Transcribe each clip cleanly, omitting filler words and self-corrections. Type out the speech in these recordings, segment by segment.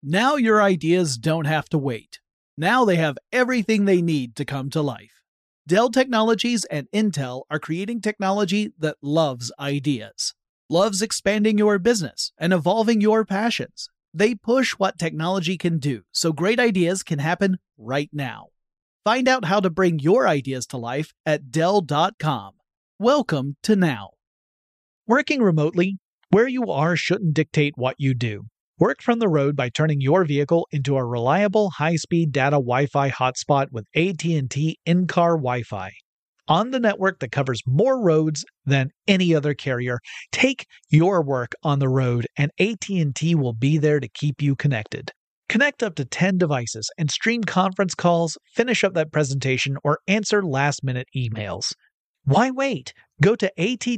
Now your ideas don't have to wait. Now they have everything they need to come to life. Dell Technologies and Intel are creating technology that loves ideas, loves expanding your business and evolving your passions. They push what technology can do so great ideas can happen right now. Find out how to bring your ideas to life at Dell.com. Welcome to Now. Working remotely, where you are shouldn't dictate what you do. Work from the road by turning your vehicle into a reliable high-speed data Wi-Fi hotspot with AT&T in-car Wi-Fi. On the network that covers more roads than any other carrier, take your work on the road and AT&T will be there to keep you connected. Connect up to 10 devices and stream conference calls, finish up that presentation, or answer last-minute emails. Why wait? Go to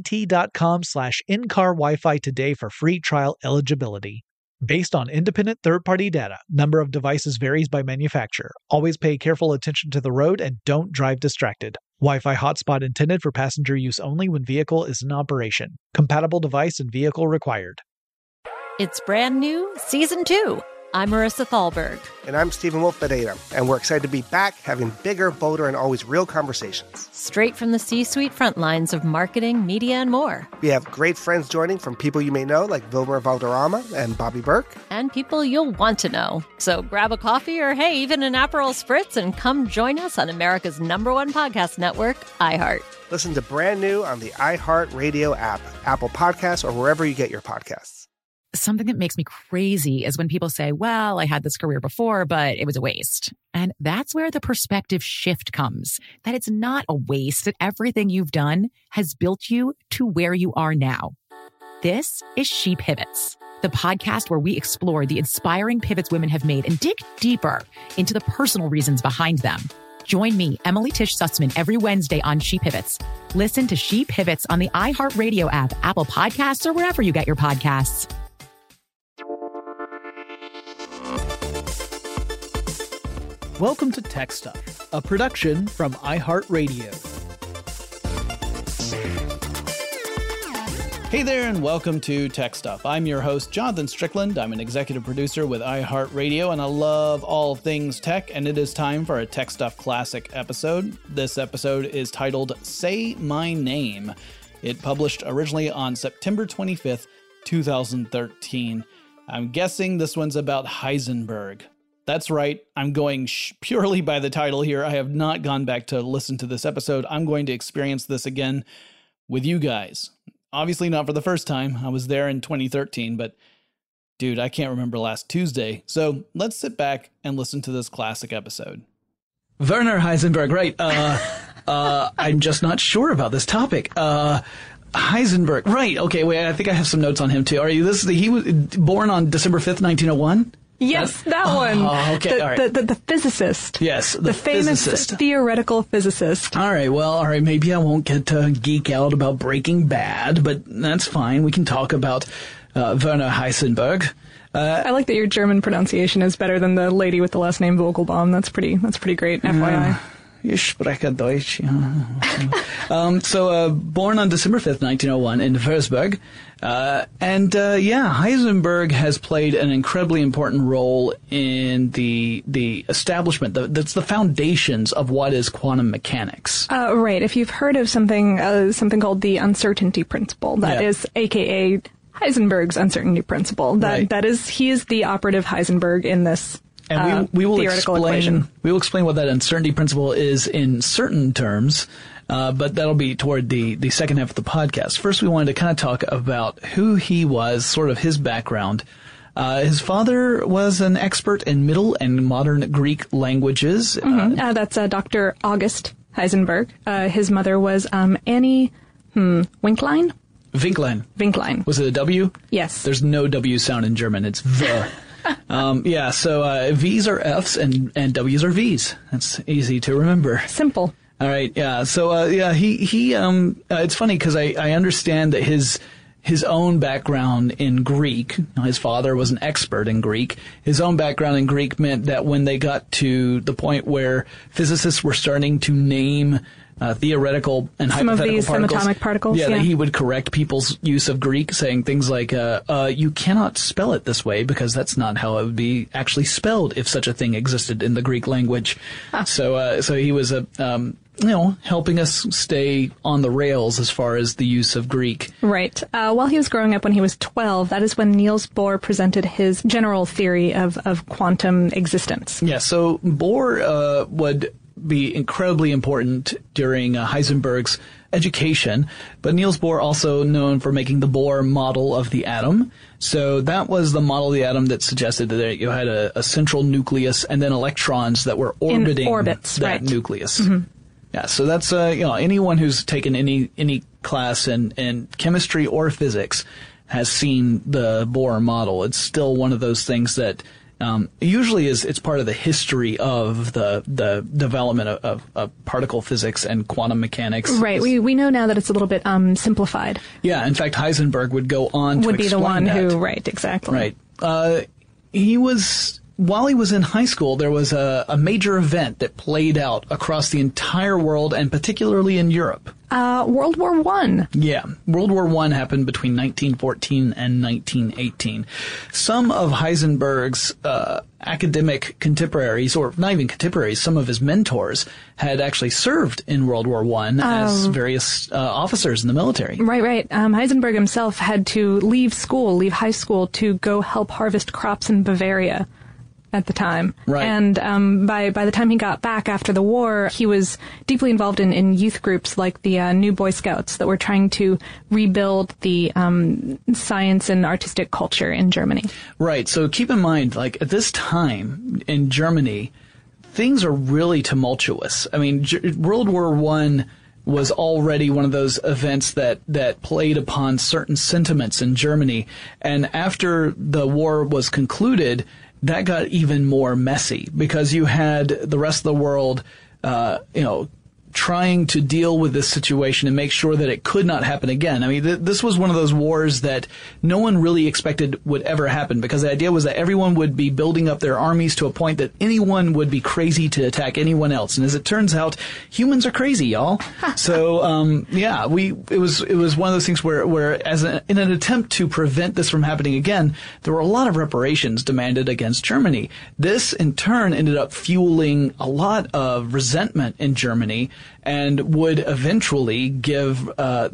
att.com/in-car Wi-Fi today for free trial eligibility. Based on independent third-party data, number of devices varies by manufacturer. Always pay careful attention to the road and don't drive distracted. Wi-Fi hotspot intended for passenger use only when vehicle is in operation. Compatible device and vehicle required. It's brand new, Season 2. I'm Marissa Thalberg. And I'm Stephen Wolf Pereira, and we're excited to be back having bigger, bolder, and always real conversations. Straight from the C-suite front lines of marketing, media, and more. We have great friends joining from people you may know, like Wilmer Valderrama and Bobby Burke. And people you'll want to know. So grab a coffee or, hey, even an Aperol Spritz and come join us on America's #1 podcast network, iHeart. Listen to Brand New on the iHeart Radio app, Apple Podcasts, or wherever you get your podcasts. Something that makes me crazy is when people say, well, I had this career before, but it was a waste. And that's where the perspective shift comes, that it's not a waste, that everything you've done has built you to where you are now. This is She Pivots, the podcast where we explore the inspiring pivots women have made and dig deeper into the personal reasons behind them. Join me, Emily Tish Sussman, every Wednesday on She Pivots. Listen to She Pivots on the iHeartRadio app, Apple Podcasts, or wherever you get your podcasts. Welcome to Tech Stuff, a production from iHeartRadio. Hey there, and welcome to Tech Stuff. I'm your host, Jonathan Strickland. I'm an executive producer with iHeartRadio, and I love all things tech, and it is time for a Tech Stuff Classic episode. This episode is titled Say My Name. It published originally on September 25th, 2013. I'm guessing this one's about Heisenberg. That's right, I'm going purely by the title here. I have not gone back to listen to this episode. I'm going to experience this again with you guys. Obviously not for the first time. I was there in 2013, but dude, I can't remember last Tuesday. So let's sit back and listen to this classic episode. Werner Heisenberg, right. I'm just not sure about this topic. Heisenberg, right. Okay, wait, I think I have some notes on him too. He was born on December 5th, 1901? Yes, that one. Oh, okay, all right. The physicist. Yes, the famous physicist. Theoretical physicist. All right, maybe I won't get to geek out about Breaking Bad, but that's fine. We can talk about Werner Heisenberg. I like that your German pronunciation is better than the lady with the last name Vogelbaum. That's pretty great, FYI. Ich spreche Deutsch. Born on December 5th, 1901 in Würzburg. Heisenberg has played an incredibly important role in the establishment. That's the foundations of what is quantum mechanics. Right. If you've heard of something called the uncertainty principle, that is AKA Heisenberg's uncertainty principle. He is the operative Heisenberg in this. And we will equation. We will explain what that uncertainty principle is in certain terms, but that'll be toward the second half of the podcast. First, we wanted to kind of talk about who he was, sort of his background. His father was an expert in Middle and Modern Greek languages. That's Dr. August Heisenberg. His mother was Annie Winklein. Winklein. Was it a W? Yes. There's no W sound in German. It's V. V's are F's and W's are V's. That's easy to remember. Simple. All right, yeah. So, it's funny because I understand that his own background in Greek, his father was an expert in Greek. His own background in Greek meant that when they got to the point where physicists were starting to name theoretical and some hypothetical of these subatomic particles. Yeah, that he would correct people's use of Greek, saying things like, you cannot spell it this way because that's not how it would be actually spelled if such a thing existed in the Greek language. So he was helping us stay on the rails as far as the use of Greek. Right. While he was growing up, when he was 12, that is when Niels Bohr presented his general theory of quantum existence. Yeah, so Bohr would be incredibly important during Heisenberg's education, but Niels Bohr also known for making the Bohr model of the atom. So that was the model of the atom that suggested that you had a central nucleus and then electrons that were orbiting that nucleus. Mm-hmm. Yeah, so that's anyone who's taken any class in chemistry or physics has seen the Bohr model. It's still one of those things that usually it's part of the history of the development of particle physics and quantum mechanics. Right. We know now that it's a little bit simplified. Yeah. In fact, Heisenberg would go on to explain that. Would be the one who, right, exactly. Right. While he was in high school, there was a major event that played out across the entire world and particularly in Europe. World War I. Yeah. World War I happened between 1914 and 1918. Some of Heisenberg's academic contemporaries, or not even contemporaries, some of his mentors had actually served in World War I as various officers in the military. Right. Heisenberg himself had to leave high school to go help harvest crops in Bavaria at the time. Right. And by the time he got back after the war, he was deeply involved in youth groups like the New Boy Scouts that were trying to rebuild the science and artistic culture in Germany. Right. So keep in mind, like at this time in Germany, things are really tumultuous. I mean, World War I was already one of those events that played upon certain sentiments in Germany. And after the war was concluded, that got even more messy because you had the rest of the world, trying to deal with this situation and make sure that it could not happen again. I mean, this was one of those wars that no one really expected would ever happen because the idea was that everyone would be building up their armies to a point that anyone would be crazy to attack anyone else. And as it turns out, humans are crazy, y'all. So, it was one of those things where in an attempt to prevent this from happening again, there were a lot of reparations demanded against Germany. This, in turn, ended up fueling a lot of resentment in Germany and would eventually give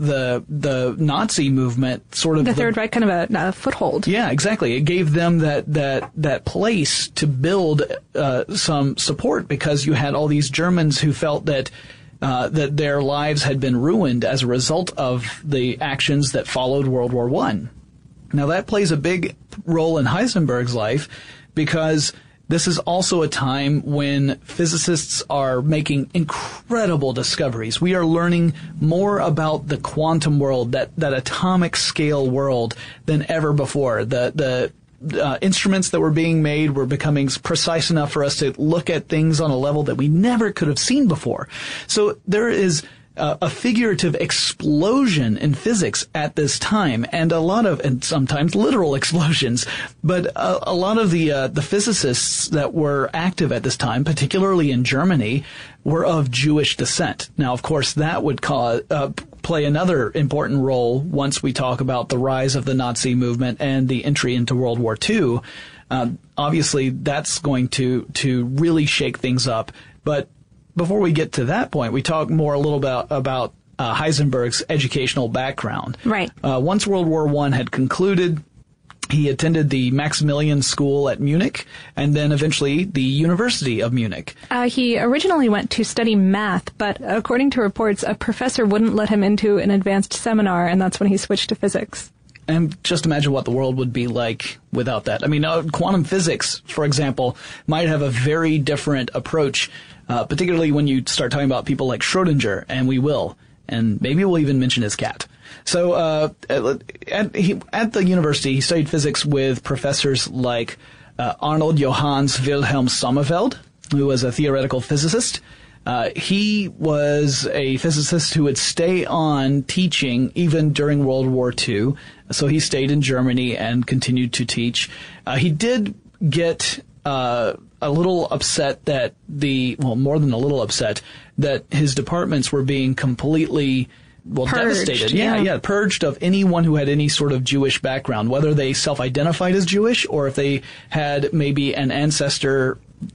the Nazi movement sort of the Third Reich kind of a foothold. Yeah, exactly. It gave them that place to build some support because you had all these Germans who felt that their lives had been ruined as a result of the actions that followed World War I. Now that plays a big role in Heisenberg's life because this is also a time when physicists are making incredible discoveries. We are learning more about the quantum world, that atomic scale world, than ever before. The instruments that were being made were becoming precise enough for us to look at things on a level that we never could have seen before. So there is a figurative explosion in physics at this time, and sometimes literal explosions. But a lot of the physicists that were active at this time, particularly in Germany, were of Jewish descent. Now, of course, that would play another important role once we talk about the rise of the Nazi movement and the entry into World War II. Obviously, that's going to really shake things up. But before we get to that point, we talk more a little about Heisenberg's educational background. Right. Once World War I had concluded, he attended the Maximilian School at Munich and then eventually the University of Munich. He originally went to study math, but according to reports, a professor wouldn't let him into an advanced seminar, and that's when he switched to physics. And just imagine what the world would be like without that. I mean, quantum physics, for example, might have a very different approach, particularly when you start talking about people like Schrödinger, and we will. And maybe we'll even mention his cat. So at the university, he studied physics with professors like Arnold Johannes Wilhelm Sommerfeld, who was a theoretical physicist. He was a physicist who would stay on teaching even during World War II. So he stayed in Germany and continued to teach. He did get a little upset that more than a little upset that his departments were being completely purged, devastated. Yeah, purged of anyone who had any sort of Jewish background, whether they self-identified as Jewish or if they had maybe an ancestor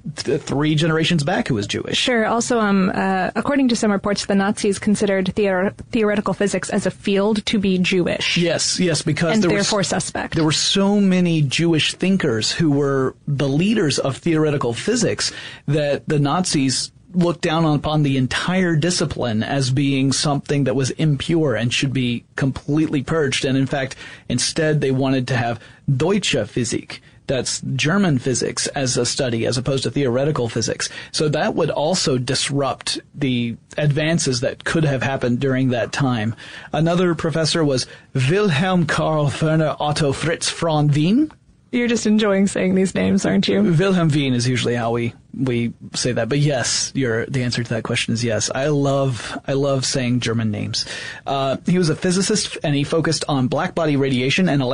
3 generations back who was Jewish. Sure. Also, according to some reports, the Nazis considered theoretical physics as a field to be Jewish. Yes, because and therefore suspect. There were so many Jewish thinkers who were the leaders of theoretical physics that the Nazis looked down upon the entire discipline as being something that was impure and should be completely purged. And in fact, instead they wanted to have Deutsche Physik. That's German physics as a study as opposed to theoretical physics. So that would also disrupt the advances that could have happened during that time. Another professor was Wilhelm Karl Werner Otto Fritz von Wien. You're just enjoying saying these names, aren't you? Wilhelm Wien is usually how we say that. But yes, the answer to that question is yes. I love saying German names. He was a physicist and he focused on blackbody radiation and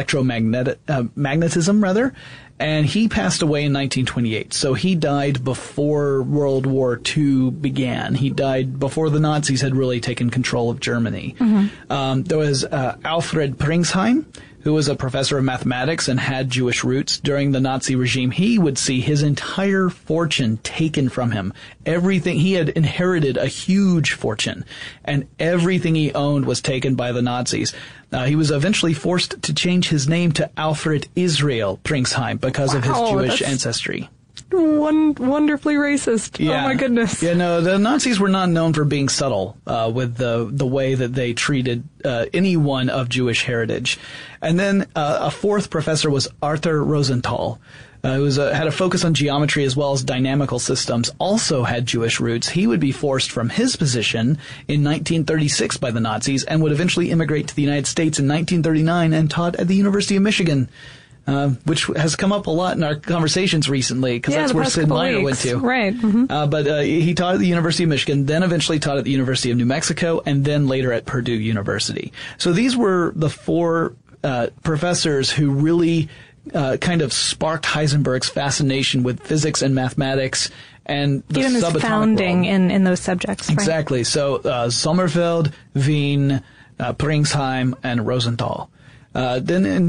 magnetism rather. And he passed away in 1928. So he died before World War II began. He died before the Nazis had really taken control of Germany. Mm-hmm. There was Alfred Pringsheim, who was a professor of mathematics and had Jewish roots. During the Nazi regime, he would see his entire fortune taken from him. Everything, he had inherited a huge fortune, and everything he owned was taken by the Nazis. He was eventually forced to change his name to Alfred Israel Pringsheim because of his Jewish ancestry. Wonderfully racist. Yeah. Oh my goodness. Yeah, no, the Nazis were not known for being subtle with the way that they treated anyone of Jewish heritage. And then a fourth professor was Arthur Rosenthal, who had a focus on geometry as well as dynamical systems, also had Jewish roots. He would be forced from his position in 1936 by the Nazis and would eventually immigrate to the United States in 1939 and taught at the University of Michigan. Which has come up a lot in our conversations recently, because that's where Sid Meier went to. Right. Mm-hmm. But he taught at the University of Michigan, then eventually taught at the University of New Mexico, and then later at Purdue University. So these were the 4 professors who really kind of sparked Heisenberg's fascination with physics and mathematics and the even subatomic his founding world. in those subjects. Right? Exactly. So Sommerfeld, Wien, Pringsheim, and Rosenthal. Then in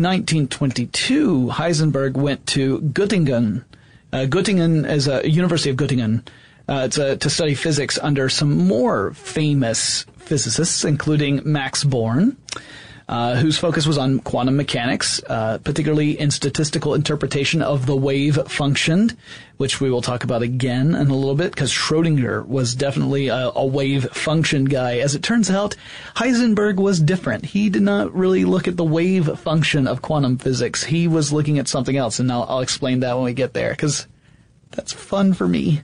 1922, Heisenberg went to Göttingen. Göttingen is a University of Göttingen to study physics under some more famous physicists, including Max Born, whose focus was on quantum mechanics, particularly in statistical interpretation of the wave function, which we will talk about again in a little bit, because Schrödinger was definitely a wave function guy. As it turns out, Heisenberg was different. He did not really look at the wave function of quantum physics. He was looking at something else, and I'll explain that when we get there, because that's fun for me.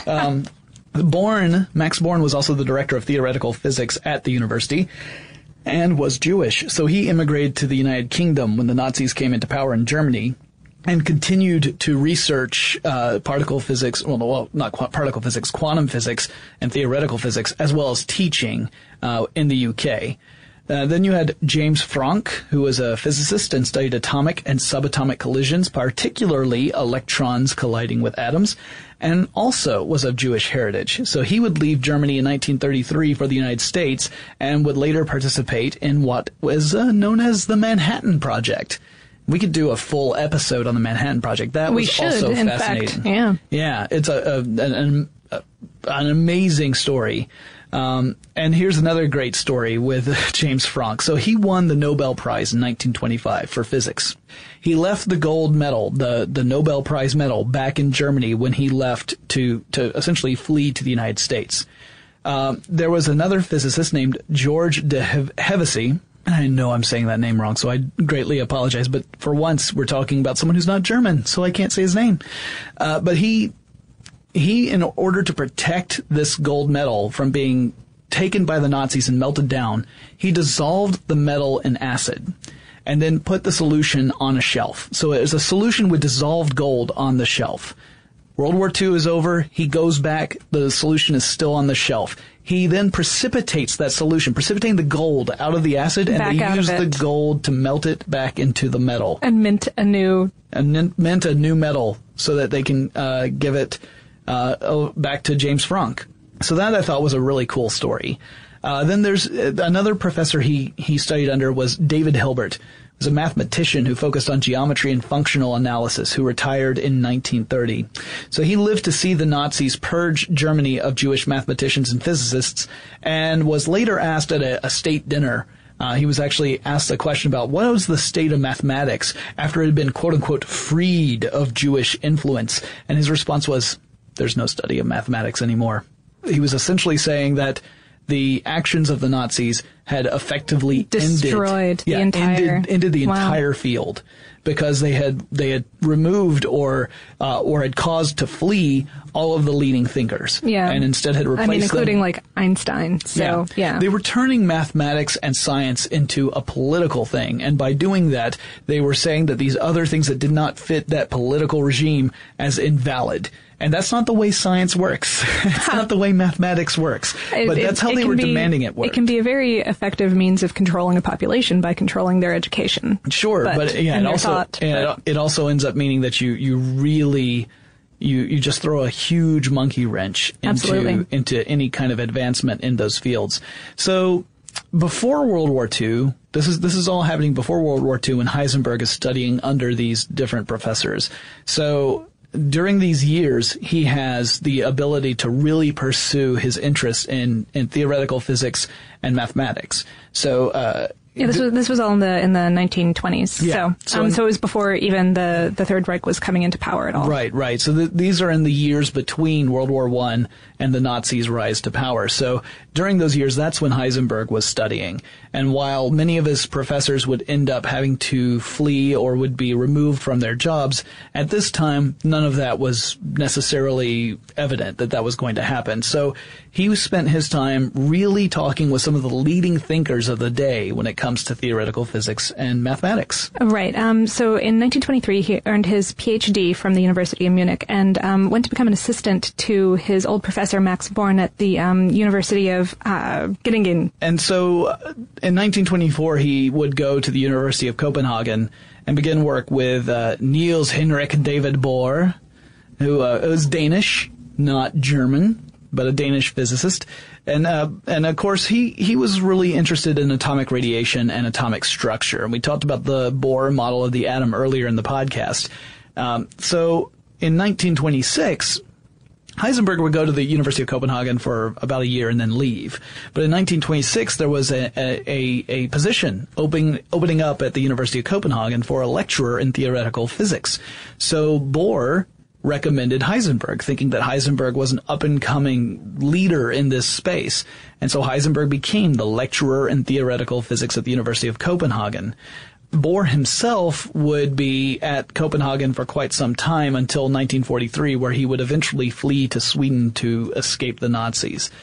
Max Born was also the director of theoretical physics at the university, and was Jewish. So he immigrated to the United Kingdom when the Nazis came into power in Germany and continued to research particle physics, not particle physics, quantum physics and theoretical physics, as well as teaching in the UK. Then you had James Franck, who was a physicist and studied atomic and subatomic collisions, particularly electrons colliding with atoms, and also was of Jewish heritage. So he would leave Germany in 1933 for the United States and would later participate in what was known as the Manhattan Project. We could do a full episode on the Manhattan Project. That was also fascinating. Fact, yeah. Yeah, it's an amazing story. And here's another great story with James Franck. So he won the Nobel Prize in 1925 for physics. He left the gold medal, the Nobel Prize medal, back in Germany when he left to essentially flee to the United States. There was another physicist named George de Hevesy. I know I'm saying that name wrong, so I greatly apologize. But for once, we're talking about someone who's not German, so I can't say his name. But he, in order to protect this gold medal from being taken by the Nazis and melted down, he dissolved the metal in acid and then put the solution on a shelf. So it was a solution with dissolved gold on the shelf. World War II is over. He goes back. The solution is still on the shelf. He then precipitates that solution, precipitating the gold out of the acid, and they use the gold to melt it back into the metal. And mint a new metal so that they can give it back to James Franck. So that I thought was a really cool story. Then there's another professor he studied under was David Hilbert. He was a mathematician who focused on geometry and functional analysis, who retired in 1930. So he lived to see the Nazis purge Germany of Jewish mathematicians and physicists, and was later asked at a state dinner. He was actually asked a question about what was the state of mathematics after it had been, quote unquote, freed of Jewish influence. And his response was, there's no study of mathematics anymore. He was essentially saying that the actions of the Nazis had effectively destroyed the entire field, because they had removed or had caused to flee all of the leading thinkers. Yeah. And instead had replaced them. Including like Einstein. So, yeah. They were turning mathematics and science into a political thing. And by doing that, they were saying that these other things that did not fit that political regime as invalid. And that's not the way science works. It's not the way mathematics works. But that's how they were demanding it work. It can be a very effective means of controlling a population by controlling their education. Sure, but it also ends up meaning that you really just throw a huge monkey wrench into any kind of advancement in those fields. So before World War II, this is all happening before World War II, when Heisenberg is studying under these different professors. So during these years, he has the ability to really pursue his interest in theoretical physics and mathematics. So, this was all in the 1920s. Yeah. So it was before even the Third Reich was coming into power at all. Right. So these are in the years between World War I and the Nazis' rise to power. So during those years, that's when Heisenberg was studying. And while many of his professors would end up having to flee or would be removed from their jobs, at this time, none of that was necessarily evident that was going to happen. So he spent his time really talking with some of the leading thinkers of the day when it comes to theoretical physics and mathematics. Right. So in 1923, he earned his PhD from the University of Munich and went to become an assistant to his old professor, Max Born, at the University of Göttingen. And so in 1924, he would go to the University of Copenhagen and begin work with Niels Henrik David Bohr, who was Danish, not German, but a Danish physicist. And of course, he was really interested in atomic radiation and atomic structure. And we talked about the Bohr model of the atom earlier in the podcast. So in 1926, Heisenberg would go to the University of Copenhagen for about a year and then leave. But in 1926, there was a position opening up at the University of Copenhagen for a lecturer in theoretical physics. So Bohr recommended Heisenberg, thinking that Heisenberg was an up-and-coming leader in this space. And so Heisenberg became the lecturer in theoretical physics at the University of Copenhagen. Bohr himself would be at Copenhagen for quite some time until 1943, where he would eventually flee to Sweden to escape the Nazis.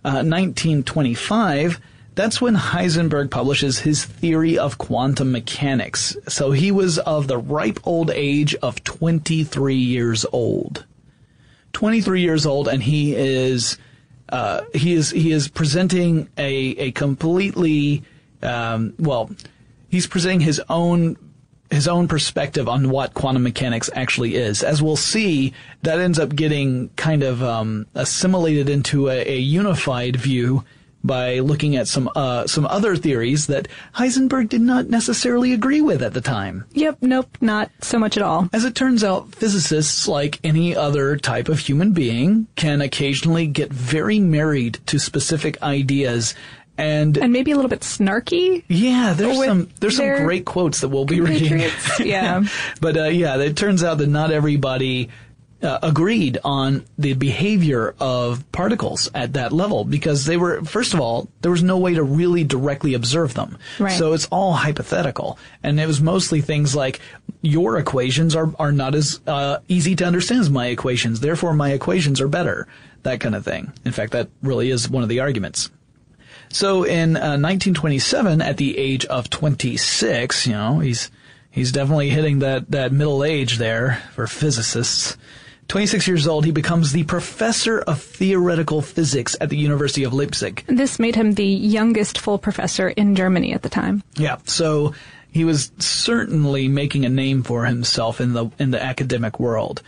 1925, that's when Heisenberg publishes his theory of quantum mechanics. So he was of the ripe old age of 23 years old. 23 years old, and he is presenting a completely, he's presenting his own perspective on what quantum mechanics actually is. As we'll see, that ends up getting kind of assimilated into a unified view by looking at some other theories that Heisenberg did not necessarily agree with at the time. Yep, nope, not so much at all. As it turns out, physicists, like any other type of human being, can occasionally get very married to specific ideas and maybe a little bit snarky. Yeah, there's some great quotes that we'll be reading. Yeah. But it turns out that not everybody agreed on the behavior of particles at that level, because first of all, there was no way to really directly observe them. Right. So it's all hypothetical. And it was mostly things like, your equations are not as easy to understand as my equations, therefore my equations are better. That kind of thing. In fact, that really is one of the arguments. So in 1927, at the age of 26, he's definitely hitting that middle age there for physicists. 26 years old, he becomes the professor of theoretical physics at the University of Leipzig. This made him the youngest full professor in Germany at the time. Yeah, so he was certainly making a name for himself in the academic world.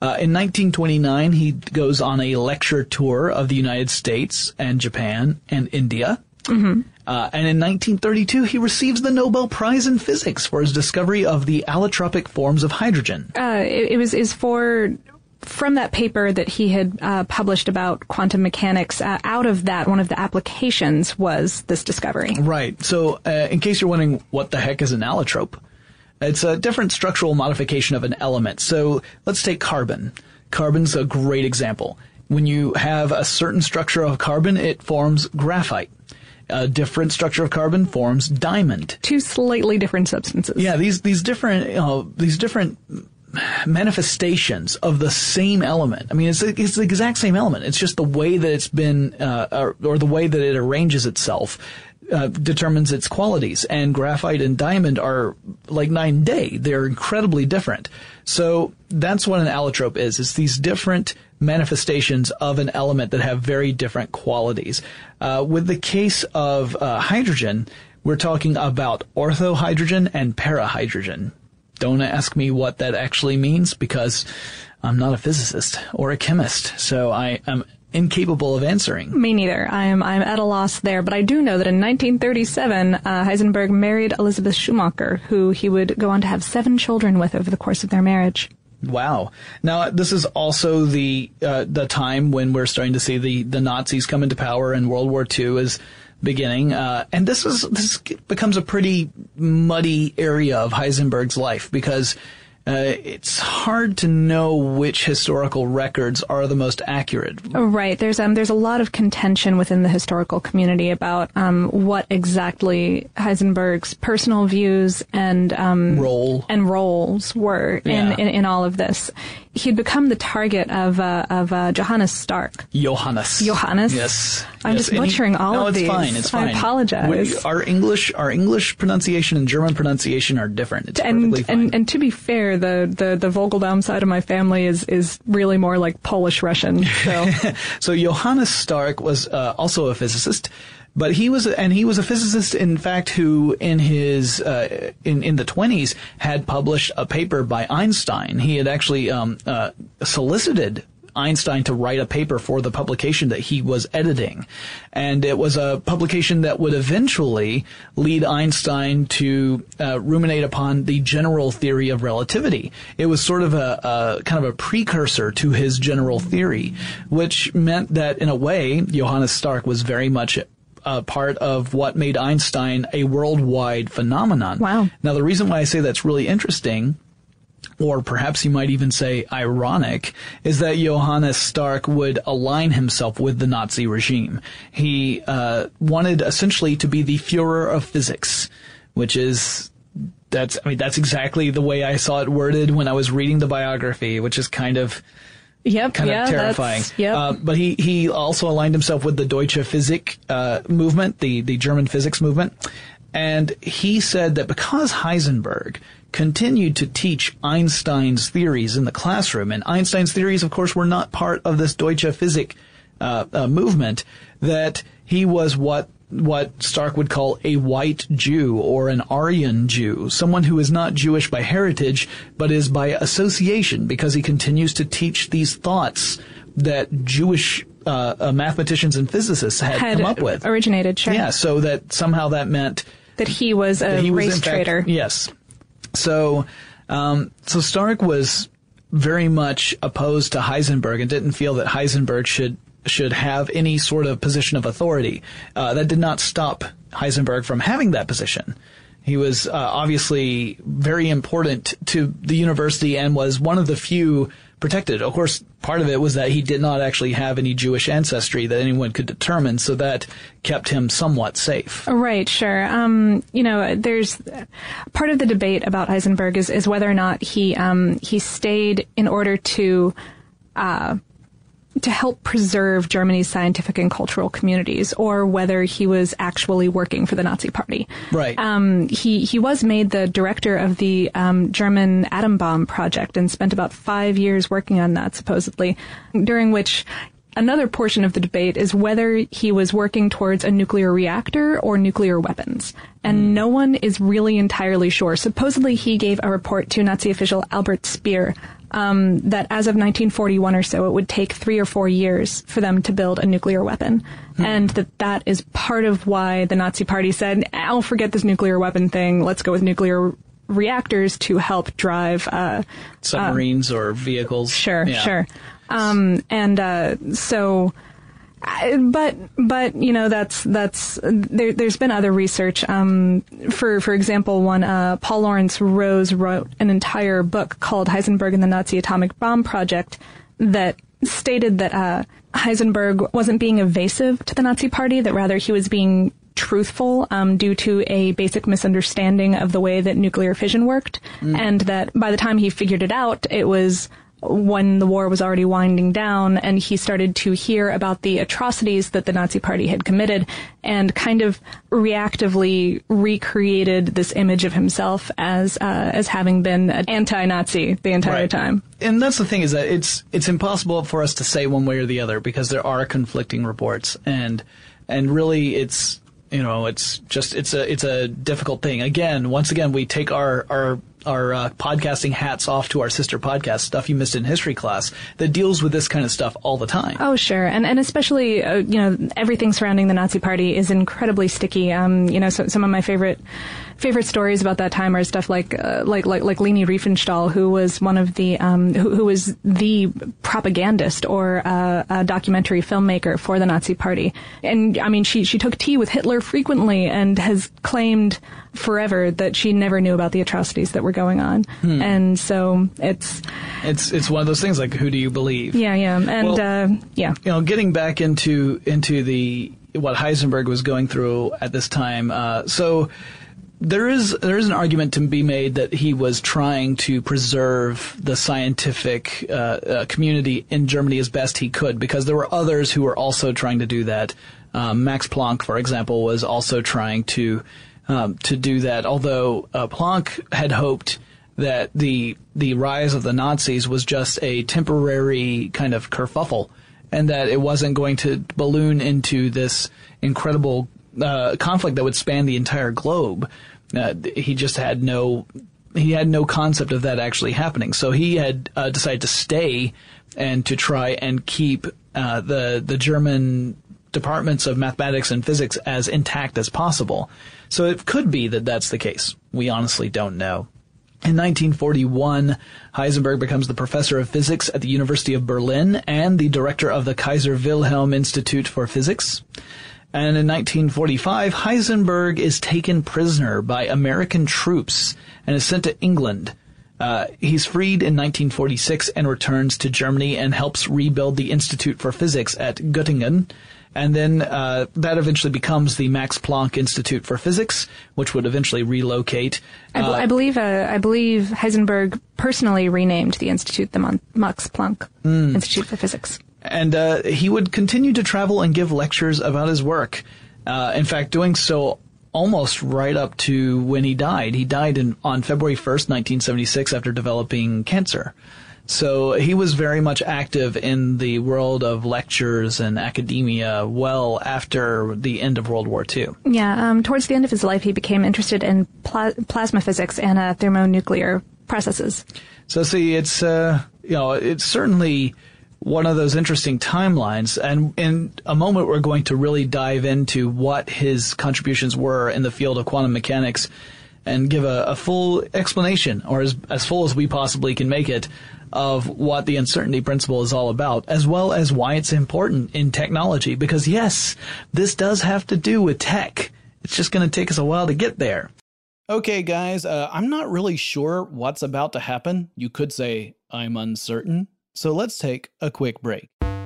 In 1929, he goes on a lecture tour of the United States and Japan and India. Mm-hmm. And in 1932, he receives the Nobel Prize in Physics for his discovery of the allotropic forms of hydrogen. It was from that paper that he had published about quantum mechanics. Out of that, one of the applications was this discovery. Right. So, in case you're wondering what the heck is an allotrope, it's a different structural modification of an element. So, let's take carbon. Carbon's a great example. When you have a certain structure of carbon, it forms graphite. A different structure of carbon forms diamond. Two slightly different substances. Yeah, these different manifestations of the same element. I mean, it's the exact same element. It's just the way that it's been, or the way that it arranges itself, determines its qualities. And graphite and diamond are like night and day. They're incredibly different. So that's what an allotrope is. It's these different manifestations of an element that have very different qualities. With the case of hydrogen, we're talking about orthohydrogen and parahydrogen. Don't ask me what that actually means because I'm not a physicist or a chemist, so I am incapable of answering. Me neither. I'm at a loss there, but I do know that in 1937, Heisenberg married Elizabeth Schumacher, who he would go on to have 7 children with over the course of their marriage. Wow. Now, this is also the time when we're starting to see the Nazis come into power and World War II is beginning. And this becomes a pretty muddy area of Heisenberg's life because it's hard to know which historical records are the most accurate. Oh, right. There's a lot of contention within the historical community about what exactly Heisenberg's personal views and roles were in all of this. He'd become the target of Johannes Stark. Johannes. Yes. I'm just butchering all of these. No, it's fine. I apologize. Our English pronunciation and German pronunciation are different. It's perfectly fine. And to be fair, the Vogelbaum side of my family is really more like Polish-Russian. So, so Johannes Stark was also a physicist. But he was a physicist, in fact, who in his in the 20s had published a paper by Einstein. He had actually solicited Einstein to write a paper for the publication that he was editing. And it was a publication that would eventually lead Einstein to ruminate upon the general theory of relativity. It was sort of a kind of a precursor to his general theory, which meant that in a way, Johannes Stark was very much part of what made Einstein a worldwide phenomenon. Wow. Now, the reason why I say that's really interesting, or perhaps you might even say ironic, is that Johannes Stark would align himself with the Nazi regime. He wanted essentially to be the Führer of physics, which is that's exactly the way I saw it worded when I was reading the biography, which is kind of terrifying. But he also aligned himself with the Deutsche Physik movement, the German physics movement. And he said that because Heisenberg continued to teach Einstein's theories in the classroom, and Einstein's theories, of course, were not part of this Deutsche Physik movement, that he was what Stark would call a white Jew or an Aryan Jew, someone who is not Jewish by heritage, but is by association, because he continues to teach these thoughts that Jewish mathematicians and physicists had come up with. Originated, sure. Yeah, so that somehow that meant that he was a race traitor. Yes. So Stark was very much opposed to Heisenberg and didn't feel that Heisenberg should have any sort of position of authority. That did not stop Heisenberg from having that position. He was obviously very important to the university and was one of the few protected. Of course, part of it was that he did not actually have any Jewish ancestry that anyone could determine, so that kept him somewhat safe. Right, sure. There's part of the debate about Heisenberg is whether or not he stayed in order to help preserve Germany's scientific and cultural communities, or whether he was actually working for the Nazi Party. Right. He was made the director of the German atom bomb project and spent about 5 years working on that, supposedly, during which another portion of the debate is whether he was working towards a nuclear reactor or nuclear weapons. And no one is really entirely sure. Supposedly he gave a report to Nazi official Albert Speer that as of 1941 or so, it would take 3 or 4 years for them to build a nuclear weapon. And that is part of why the Nazi Party said, I'll forget this nuclear weapon thing. Let's go with nuclear reactors to help drive submarines or vehicles. Sure. But you know, there's been other research. For example, Paul Lawrence Rose wrote an entire book called Heisenberg and the Nazi Atomic Bomb Project that stated that Heisenberg wasn't being evasive to the Nazi Party, that rather he was being truthful due to a basic misunderstanding of the way that nuclear fission worked, and that by the time he figured it out, it was when the war was already winding down, and he started to hear about the atrocities that the Nazi Party had committed and kind of reactively recreated this image of himself as having been an anti-Nazi the entire time. And that's the thing, is that it's impossible for us to say one way or the other because there are conflicting reports, and really it's a difficult thing. Once again, we take our podcasting hats off to our sister podcast, Stuff You Missed in History Class, that deals with this kind of stuff all the time. Oh, sure. And especially, everything surrounding the Nazi Party is incredibly sticky. So some of my favorite stories about that time are stuff like Leni Riefenstahl, who was one of the, who was the propagandist or a documentary filmmaker for the Nazi Party. And I mean, she took tea with Hitler frequently and has claimed forever that she never knew about the atrocities that were going on. And so it's one of those things, like, who do you believe? Yeah. And, getting back into what Heisenberg was going through at this time. So there is an argument to be made that he was trying to preserve the scientific community in Germany as best he could, because there were others who were also trying to do that. Max Planck, for example, was also trying to do that, although Planck had hoped that the rise of the Nazis was just a temporary kind of kerfuffle, and that it wasn't going to balloon into this incredible conflict that would span the entire globe. He just had no concept of that actually happening. So he had decided to stay and to try and keep the German departments of mathematics and physics as intact as possible. So it could be that that's the case. We honestly don't know. In 1941, Heisenberg becomes the professor of physics at the University of Berlin and the director of the Kaiser Wilhelm Institute for Physics. And in 1945, Heisenberg is taken prisoner by American troops and is sent to England. He's freed in 1946 and returns to Germany and helps rebuild the Institute for Physics at Göttingen. And then that eventually becomes the Max Planck Institute for Physics, which would eventually relocate. I believe Heisenberg personally renamed the institute the Max Planck Institute for Physics. And he would continue to travel and give lectures about his work. In fact, doing so almost right up to when he died. He died on February 1st, 1976, after developing cancer. So he was very much active in the world of lectures and academia well after the end of World War II. Yeah, towards the end of his life, he became interested in plasma physics and thermonuclear processes. So see, it's certainly one of those interesting timelines. And in a moment, we're going to really dive into what his contributions were in the field of quantum mechanics and give a full explanation, or as full as we possibly can make it, of what the uncertainty principle is all about, as well as why it's important in technology. Because yes, this does have to do with tech. It's just going to take us a while to get there. Okay, guys, I'm not really sure what's about to happen. You could say I'm uncertain. So let's take a quick break.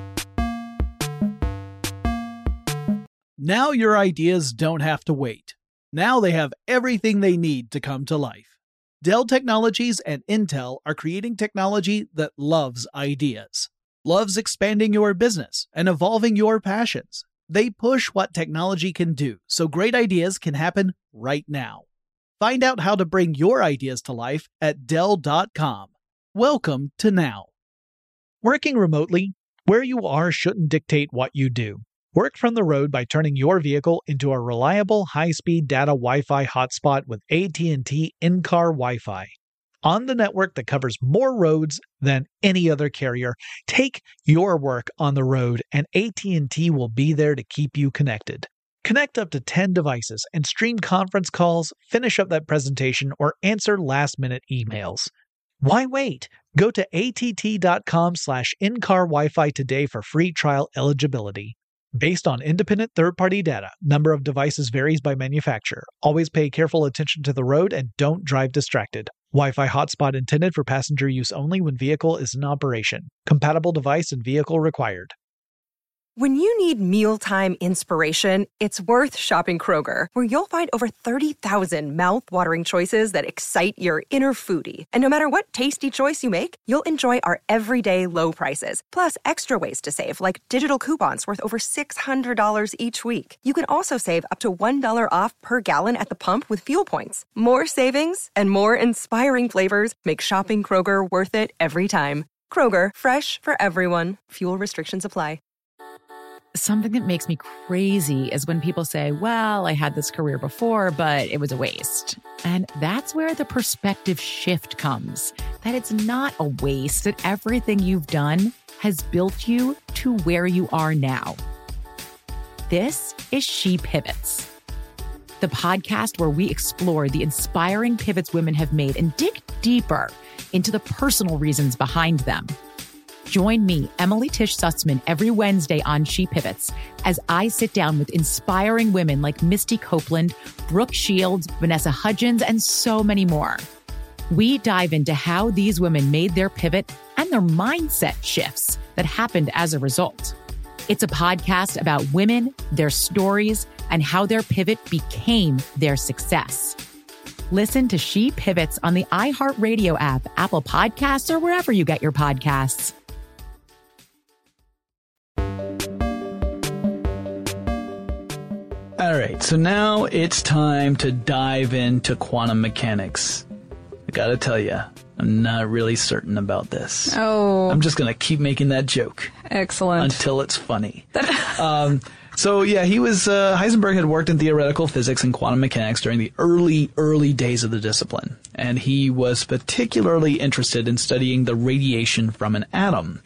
Now your ideas don't have to wait. Now they have everything they need to come to life. Dell Technologies and Intel are creating technology that loves ideas, loves expanding your business and evolving your passions. They push what technology can do so great ideas can happen right now. Find out how to bring your ideas to life at Dell.com. Welcome to Now. Working remotely, where you are shouldn't dictate what you do. Work from the road by turning your vehicle into a reliable high-speed data Wi-Fi hotspot with AT&T in-car Wi-Fi. on the network that covers more roads than any other carrier. Take your work on the road, and AT&T will be there to keep you connected. Connect up to 10 devices and stream conference calls, finish up that presentation, or answer last-minute emails. Why wait? Go to att.com/in-car Wi-Fi today for free trial eligibility. Based on independent third-party data, number of devices varies by manufacturer. Always pay careful attention to the road and don't drive distracted. Wi-Fi hotspot intended for passenger use only when vehicle is in operation. Compatible device and vehicle required. When you need mealtime inspiration, it's worth shopping Kroger, where you'll find over 30,000 mouth-watering choices that excite your inner foodie. And no matter what tasty choice you make, you'll enjoy our everyday low prices, plus extra ways to save, like digital coupons worth over $600 each week. You can also save up to $1 off per gallon at the pump with fuel points. More savings and more inspiring flavors make shopping Kroger worth it every time. Kroger, fresh for everyone. Fuel restrictions apply. Something that makes me crazy is when people say, well, I had this career before, but it was a waste. And that's where the perspective shift comes, that it's not a waste, that everything you've done has built you to where you are now. This is She Pivots, the podcast where we explore the inspiring pivots women have made and dig deeper into the personal reasons behind them. Join me, Emily Tish Sussman, every Wednesday on She Pivots as I sit down with inspiring women like Misty Copeland, Brooke Shields, Vanessa Hudgens, and so many more. We dive into how these women made their pivot and their mindset shifts that happened as a result. It's a podcast about women, their stories, and how their pivot became their success. Listen to She Pivots on the iHeartRadio app, Apple Podcasts, or wherever you get your podcasts. All right, so now it's time to dive into quantum mechanics. I gotta tell you, I'm not really certain about this. Oh. I'm just gonna keep making that joke. Excellent. Until it's funny. So yeah, Heisenberg had worked in theoretical physics and quantum mechanics during the early days of the discipline. And he was particularly interested in studying the radiation from an atom.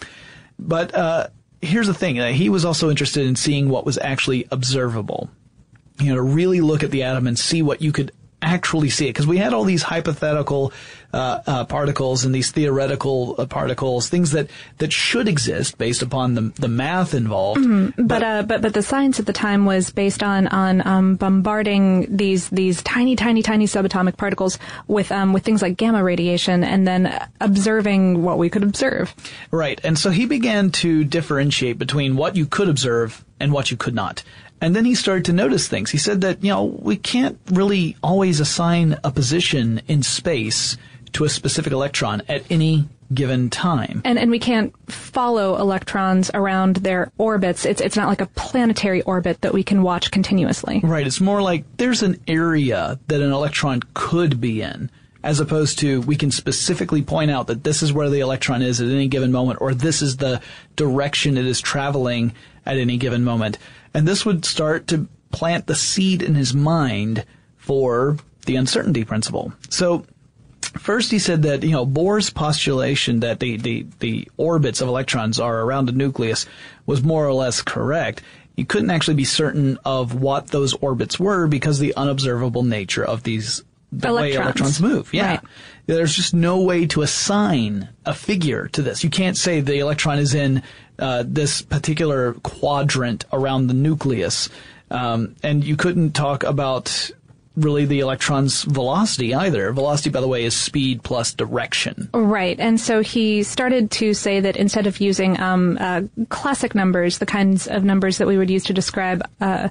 But here's the thing, he was also interested in seeing what was actually observable. To really look at the atom and see what you could actually see it. Because we had all these hypothetical particles and these theoretical particles, things that should exist based upon the math involved. Mm-hmm. But the science at the time was based on bombarding these tiny subatomic particles with things like gamma radiation, and then observing what we could observe. Right. And so he began to differentiate between what you could observe and what you could not. And then he started to notice things. He said that, we can't really always assign a position in space to a specific electron at any given time. And we can't follow electrons around their orbits. It's not like a planetary orbit that we can watch continuously. Right. It's more like there's an area that an electron could be in, as opposed to we can specifically point out that this is where the electron is at any given moment, or this is the direction it is traveling at any given moment. And this would start to plant the seed in his mind for the uncertainty principle. So first he said that, Bohr's postulation that the orbits of electrons are around a nucleus was more or less correct. You couldn't actually be certain of what those orbits were because of the unobservable nature of the way electrons move. Yeah. Right. There's just no way to assign a figure to this. You can't say the electron is in this particular quadrant around the nucleus. And you couldn't talk about really the electron's velocity either. Velocity, by the way, is speed plus direction. Right. And so he started to say that instead of using classic numbers, the kinds of numbers that we would use to describe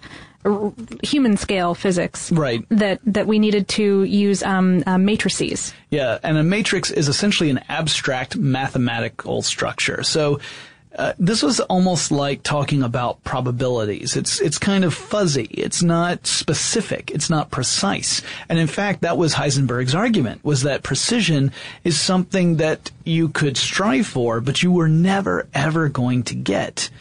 human scale physics, right, that we needed to use matrices. Yeah, and a matrix is essentially an abstract mathematical structure. So this was almost like talking about probabilities. It's kind of fuzzy. It's not specific. It's not precise. And in fact, that was Heisenberg's argument, was that precision is something that you could strive for, but you were never, ever going to get.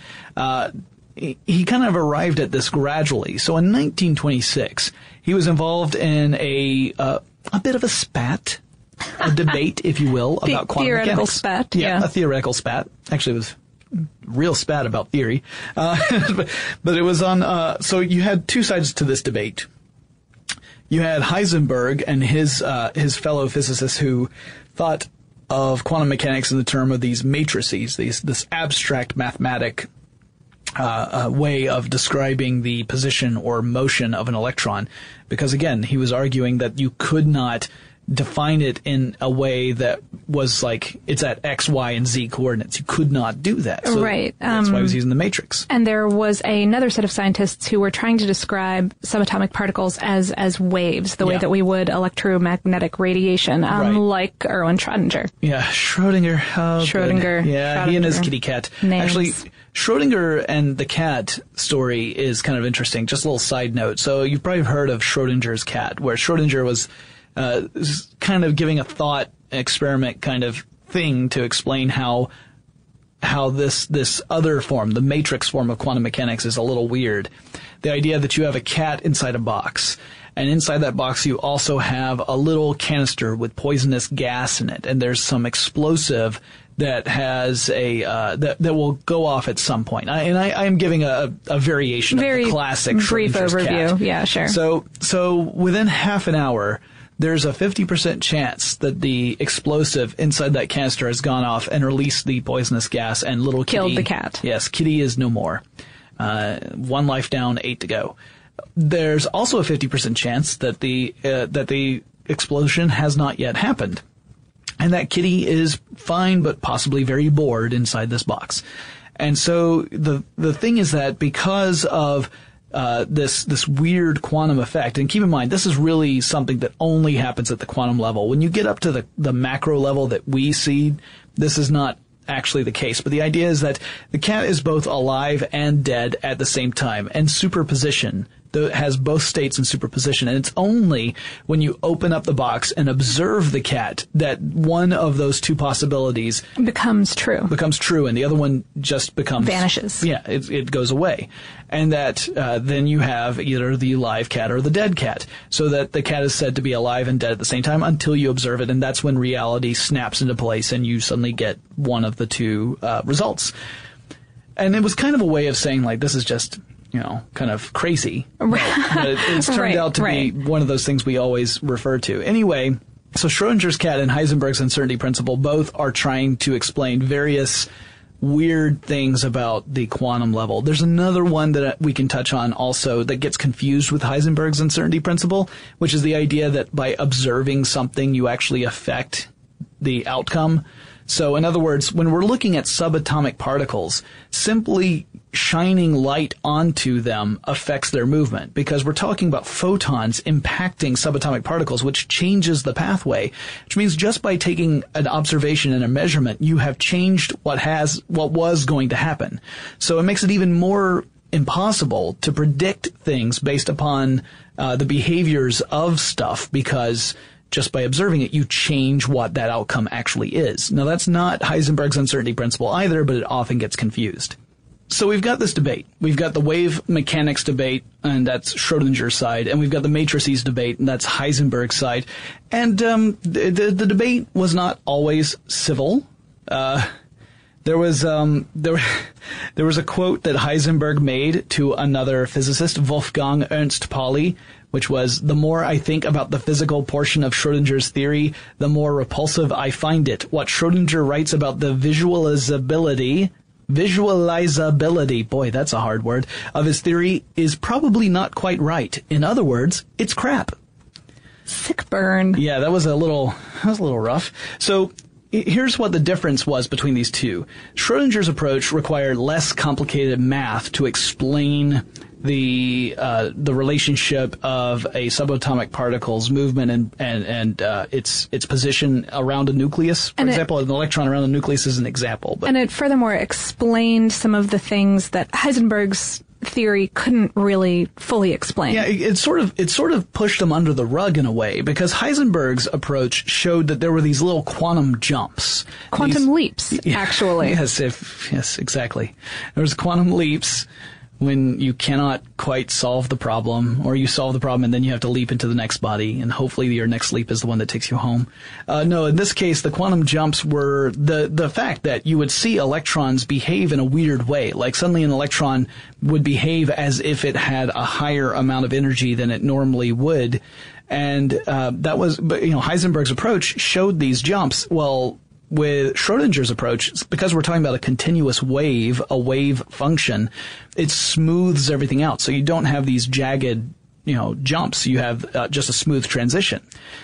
He kind of arrived at this gradually. So in 1926, he was involved in a bit of a spat a debate, if you will, about quantum theoretical mechanics. spat. Yeah, a theoretical spat. Actually, it was real spat about theory. But it was on, so you had two sides to this debate. You had Heisenberg and his fellow physicists who thought of quantum mechanics in the term of these matrices, this abstract mathematic way of describing the position or motion of an electron. Because again, he was arguing that you could not define it in a way that was like it's at X, Y, and Z coordinates. You could not do that. So right. That's why he was using the matrix. And there was another set of scientists who were trying to describe subatomic particles as waves, the way that we would electromagnetic radiation, like Erwin Schrödinger. Yeah, Schrödinger. Oh, Schrödinger. Good. Yeah, Schrödinger. he and his kitty cat. Names. Actually, Schrödinger and the cat story is kind of interesting. Just a little side note. So you've probably heard of Schrödinger's cat, where Schrödinger was kind of giving a thought experiment kind of thing to explain how this other form, the matrix form of quantum mechanics, is a little weird. The idea that you have a cat inside a box, and inside that box you also have a little canister with poisonous gas in it, and there's some explosive that has that will go off at some point. I am giving a variation of the classic brief Schrödinger's overview. cat. Yeah, sure. So within half an hour, there's a 50% chance that the explosive inside that canister has gone off and released the poisonous gas, and little Kitty killed the cat. Yes, Kitty is no more. 1 life down, 8 to go. There's also a 50% chance that the explosion has not yet happened, and that Kitty is fine but possibly very bored inside this box. And so the thing is that because of this weird quantum effect, and keep in mind, this is really something that only happens at the quantum level. When you get up to the macro level that we see, this is not actually the case. But the idea is that the cat is both alive and dead at the same time, and superposition has both states in superposition, and it's only when you open up the box and observe the cat that one of those two possibilities becomes true, and the other one just vanishes. Yeah, it goes away, and that then you have either the live cat or the dead cat, so that the cat is said to be alive and dead at the same time until you observe it, and that's when reality snaps into place and you suddenly get one of the two results. And it was kind of a way of saying, like, this is just, kind of crazy. But it's turned out to be one of those things we always refer to. Anyway, so Schrödinger's cat and Heisenberg's uncertainty principle both are trying to explain various weird things about the quantum level. There's another one that we can touch on also that gets confused with Heisenberg's uncertainty principle, which is the idea that by observing something, you actually affect the outcome. So in other words, when we're looking at subatomic particles, simply shining light onto them affects their movement, because we're talking about photons impacting subatomic particles, which changes the pathway, which means just by taking an observation and a measurement, you have changed what was going to happen. So it makes it even more impossible to predict things based upon the behaviors of stuff, because just by observing it, you change what that outcome actually is. Now, that's not Heisenberg's uncertainty principle either, but it often gets confused. So we've got this debate. We've got the wave mechanics debate, and that's Schrödinger's side, and we've got the matrices debate, and that's Heisenberg's side. And the debate was not always civil. There was a quote that Heisenberg made to another physicist, Wolfgang Ernst Pauli, which was, "The more I think about the physical portion of Schrödinger's theory, the more repulsive I find it. What Schrödinger writes about the visualizability, boy, that's a hard word, of his theory is probably not quite right. In other words, it's crap." Sick burn. Yeah, that was a little rough. So here's what the difference was between these two. Schrödinger's approach required less complicated math to explain the relationship of a subatomic particle's movement and its position around a nucleus. For example, an electron around a nucleus is an example. And it furthermore explained some of the things that Heisenberg's theory couldn't really fully explain. Yeah, it sort of pushed them under the rug in a way, because Heisenberg's approach showed that there were these little quantum jumps. Quantum leaps, actually. Yes, exactly. There was quantum leaps when you cannot quite solve the problem, or you solve the problem and then you have to leap into the next body, and hopefully your next leap is the one that takes you home. No, in this case, the quantum jumps were the fact that you would see electrons behave in a weird way. Like suddenly an electron would behave as if it had a higher amount of energy than it normally would. And that was, Heisenberg's approach showed these jumps. Well, with Schrodinger's approach, because we're talking about a continuous wave, a wave function, it smooths everything out. So you don't have these jagged, jumps. You have just a smooth transition.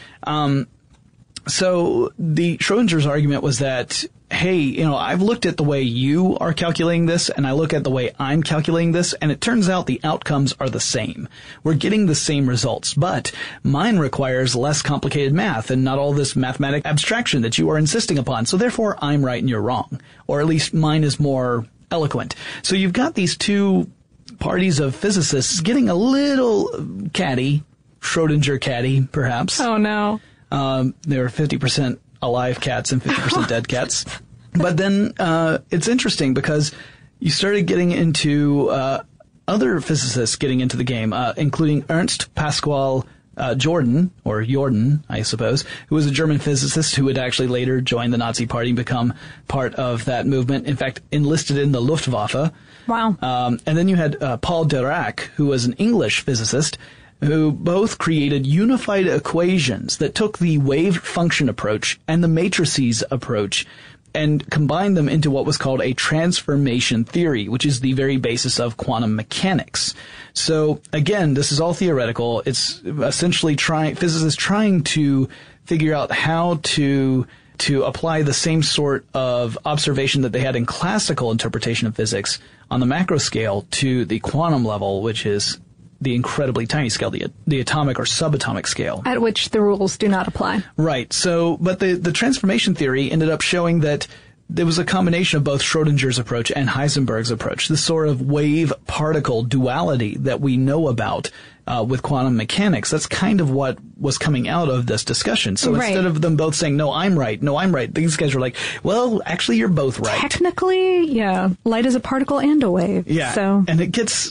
So the Schrodinger's argument was that, hey, I've looked at the way you are calculating this, and I look at the way I'm calculating this, and it turns out the outcomes are the same. We're getting the same results, but mine requires less complicated math and not all this mathematic abstraction that you are insisting upon. So therefore, I'm right and you're wrong. Or at least mine is more eloquent. So you've got these two parties of physicists getting a little catty, Schrodinger catty, perhaps. Oh, no. There are 50% alive cats and 50% dead cats. But then it's interesting because you started getting into other physicists getting into the game, including Ernst Pascual Jordan, or Jordan, I suppose, who was a German physicist who would actually later join the Nazi Party and become part of that movement. In fact, enlisted in the Luftwaffe. Wow. And then you had Paul Dirac, who was an English physicist, who both created unified equations that took the wave function approach and the matrices approach and combined them into what was called a transformation theory, which is the very basis of quantum mechanics. So again, this is all theoretical. It's essentially physicists trying to figure out how to apply the same sort of observation that they had in classical interpretation of physics on the macro scale to the quantum level, which is the incredibly tiny scale, the atomic or subatomic scale. At which the rules do not apply. Right. So, but the transformation theory ended up showing that there was a combination of both Schrodinger's approach and Heisenberg's approach, this sort of wave-particle duality that we know about with quantum mechanics. That's kind of what was coming out of this discussion. So instead of them both saying, no, I'm right, these guys were like, well, actually, you're both right. Technically, yeah. Light is a particle and a wave. Yeah. So. And it gets,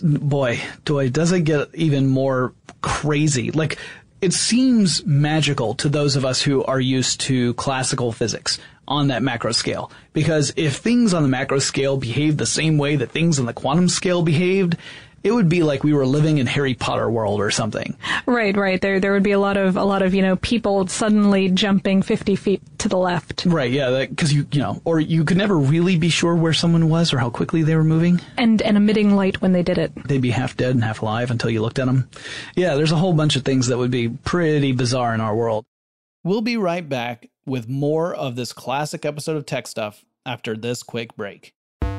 does it get even more crazy. Like, it seems magical to those of us who are used to classical physics on that macro scale. Because if things on the macro scale behave the same way that things on the quantum scale behaved, it would be like we were living in Harry Potter world or something. Right. There would be a lot of people suddenly jumping 50 feet to the left. Right. Yeah. Because or you could never really be sure where someone was or how quickly they were moving. And emitting light when they did it. They'd be half dead and half alive until you looked at them. Yeah. There's a whole bunch of things that would be pretty bizarre in our world. We'll be right back with more of this classic episode of Tech Stuff after this quick break.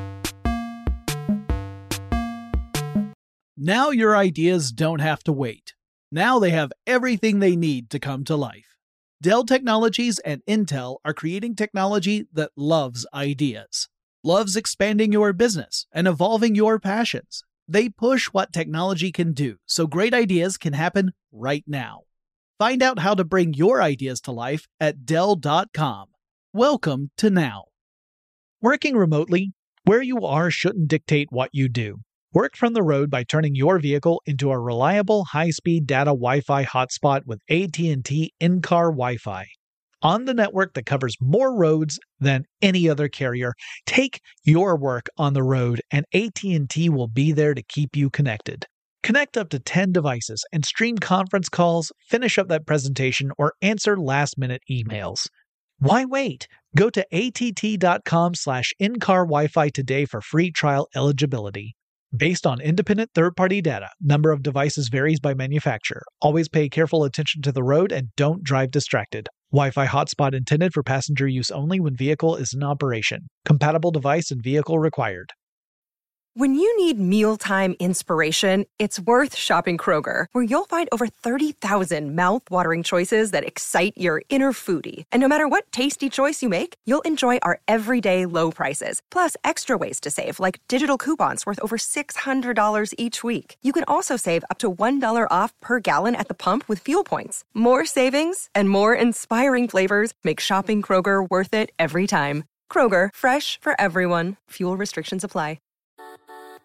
Now your ideas don't have to wait. Now they have everything they need to come to life. Dell Technologies and Intel are creating technology that loves ideas, loves expanding your business and evolving your passions. They push what technology can do so great ideas can happen right now. Find out how to bring your ideas to life at Dell.com. Welcome to now. Working remotely, where you are shouldn't dictate what you do. Work from the road by turning your vehicle into a reliable high-speed data Wi-Fi hotspot with AT&T in-car Wi-Fi. On the network that covers more roads than any other carrier, take your work on the road and AT&T will be there to keep you connected. Connect up to 10 devices and stream conference calls, finish up that presentation, or answer last-minute emails. Why wait? Go to att.com/in-car Wi-Fi today for free trial eligibility. Based on independent third-party data, number of devices varies by manufacturer. Always pay careful attention to the road and don't drive distracted. Wi-Fi hotspot intended for passenger use only when vehicle is in operation. Compatible device and vehicle required. When you need mealtime inspiration, it's worth shopping Kroger, where you'll find over 30,000 mouth-watering choices that excite your inner foodie. And no matter what tasty choice you make, you'll enjoy our everyday low prices, plus extra ways to save, like digital coupons worth over $600 each week. You can also save up to $1 off per gallon at the pump with fuel points. More savings and more inspiring flavors make shopping Kroger worth it every time. Kroger, fresh for everyone. Fuel restrictions apply.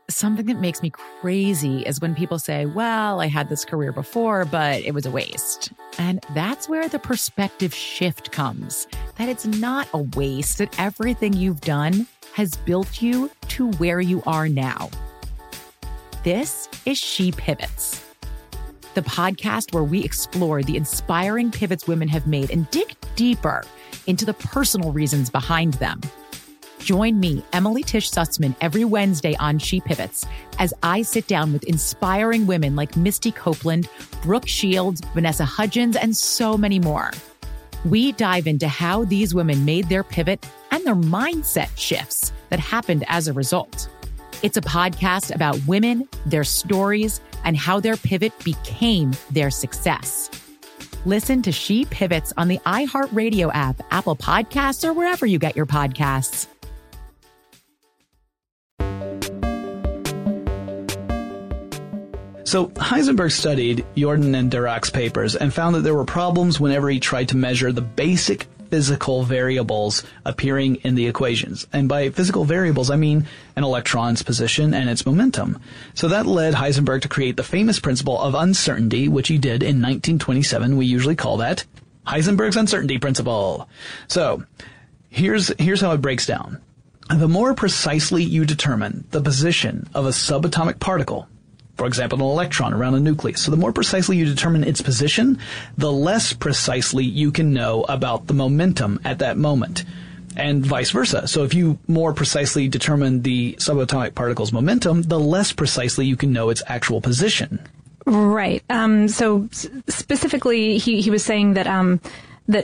Something that makes me crazy is when people say, well, I had this career before, but it was a waste. And that's where the perspective shift comes, that it's not a waste, that everything you've done has built you to where you are now. This is She Pivots, the podcast where we explore the inspiring pivots women have made and dig deeper into the personal reasons behind them. Join me, Emily Tish Sussman, every Wednesday on She Pivots as I sit down with inspiring women like Misty Copeland, Brooke Shields, Vanessa Hudgens, and so many more. We dive into how these women made their pivot and their mindset shifts that happened as a result. It's a podcast about women, their stories, and how their pivot became their success. Listen to She Pivots on the iHeartRadio app, Apple Podcasts, or wherever you get your podcasts. So Heisenberg studied Jordan and Dirac's papers and found that there were problems whenever he tried to measure the basic physical variables appearing in the equations. And by physical variables, I mean an electron's position and its momentum. So that led Heisenberg to create the famous principle of uncertainty, which he did in 1927. We usually call that Heisenberg's uncertainty principle. So here's how it breaks down. The more precisely you determine the position of a subatomic particle, for example, an electron around a nucleus. So the more precisely you determine its position, the less precisely you can know about the momentum at that moment, and vice versa. So if you more precisely determine the subatomic particle's momentum, the less precisely you can know its actual position. Right. So specifically, he was saying that that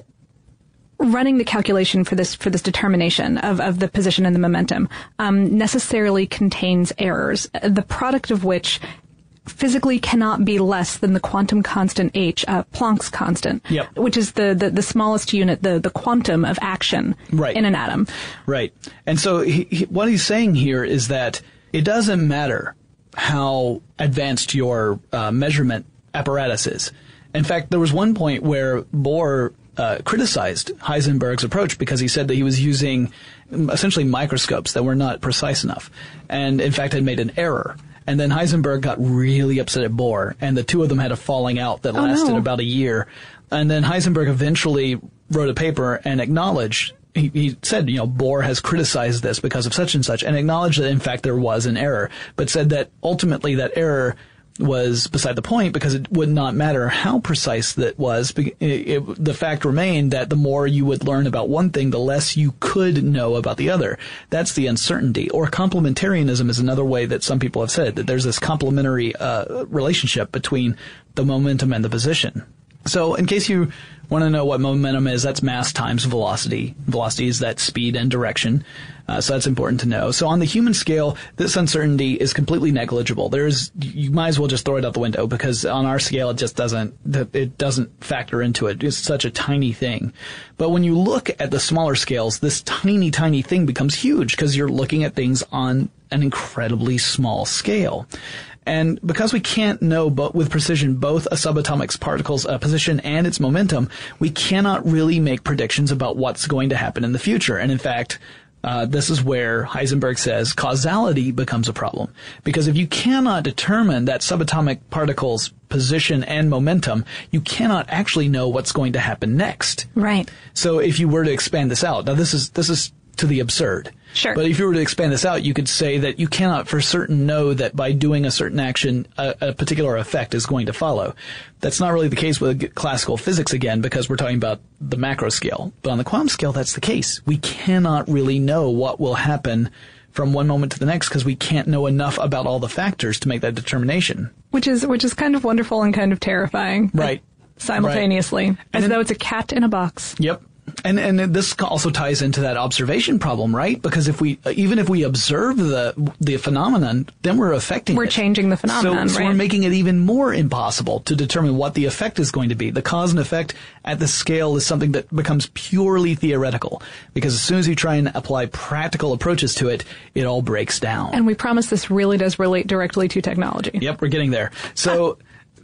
running the calculation for this determination of the position and the momentum necessarily contains errors, the product of which physically cannot be less than the quantum constant h, Planck's constant, yep, which is the smallest unit, the quantum of action right, in an atom. Right. And so what he's saying here is that it doesn't matter how advanced your measurement apparatus is. In fact, there was one point where Bohr criticized Heisenberg's approach because he said that he was using essentially microscopes that were not precise enough, and in fact had made an error. And then Heisenberg got really upset at Bohr, and the two of them had a falling out that lasted about a year. And then Heisenberg eventually wrote a paper and acknowledged, he said, Bohr has criticized this because of such and such, and acknowledged that in fact there was an error, but said that ultimately that error was beside the point because it would not matter how precise that was. The fact remained that the more you would learn about one thing, the less you could know about the other. That's the uncertainty. Or complementarianism is another way that some people have said that there's this complementary relationship between the momentum and the position. So in case you want to know what momentum is, that's mass times velocity. Velocity is that speed and direction. So that's important to know. So on the human scale, this uncertainty is completely negligible. You might as well just throw it out the window because on our scale, it just doesn't factor into it. It's such a tiny thing. But when you look at the smaller scales, this tiny, tiny thing becomes huge because you're looking at things on an incredibly small scale. And because we can't know with precision both a subatomic particle's position and its momentum, we cannot really make predictions about what's going to happen in the future. And in fact, this is where Heisenberg says causality becomes a problem. Because if you cannot determine that subatomic particle's position and momentum, you cannot actually know what's going to happen next. Right. So if you were to expand this out, now this is to the absurd. Sure. But if you were to expand this out, you could say that you cannot for certain know that by doing a certain action, a particular effect is going to follow. That's not really the case with classical physics again, because we're talking about the macro scale. But on the quantum scale, that's the case. We cannot really know what will happen from one moment to the next because we can't know enough about all the factors to make that determination. Which is kind of wonderful and kind of terrifying. Right. Simultaneously. Right. As though it's a cat in a box. Yep. And this also ties into that observation problem, right? Because even if we observe the phenomenon, then we're affecting it. We're changing the phenomenon, so right? we're making it even more impossible to determine what the effect is going to be. The cause and effect at the scale is something that becomes purely theoretical. Because as soon as you try and apply practical approaches to it, it all breaks down. And we promise this really does relate directly to technology. Yep, we're getting there. So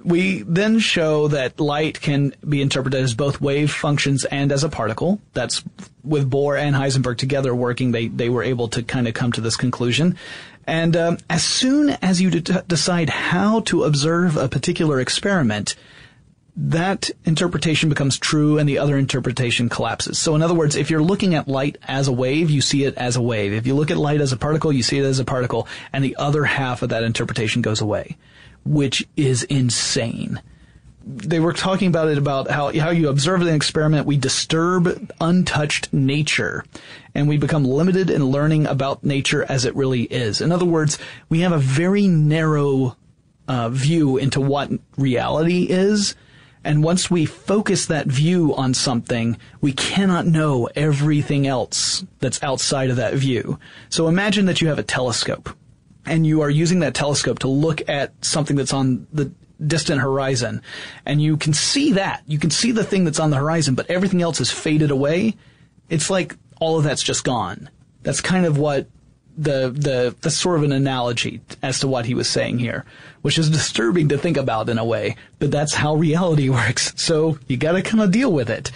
we then show that light can be interpreted as both wave functions and as a particle. That's with Bohr and Heisenberg together working, they were able to kind of come to this conclusion. And as soon as you decide how to observe a particular experiment, that interpretation becomes true and the other interpretation collapses. So in other words, if you're looking at light as a wave, you see it as a wave. If you look at light as a particle, you see it as a particle, and the other half of that interpretation goes away, which is insane. They were talking about it, about how you observe an experiment, we disturb untouched nature, and we become limited in learning about nature as it really is. In other words, we have a very narrow view into what reality is, and once we focus that view on something, we cannot know everything else that's outside of that view. So imagine that you have a telescope, and you are using that telescope to look at something that's on the distant horizon, and you can see that. You can see the thing that's on the horizon, but everything else is faded away. It's like all of that's just gone. That's kind of what that's sort of an analogy as to what he was saying here, which is disturbing to think about in a way, but that's how reality works. So you gotta kind of deal with it.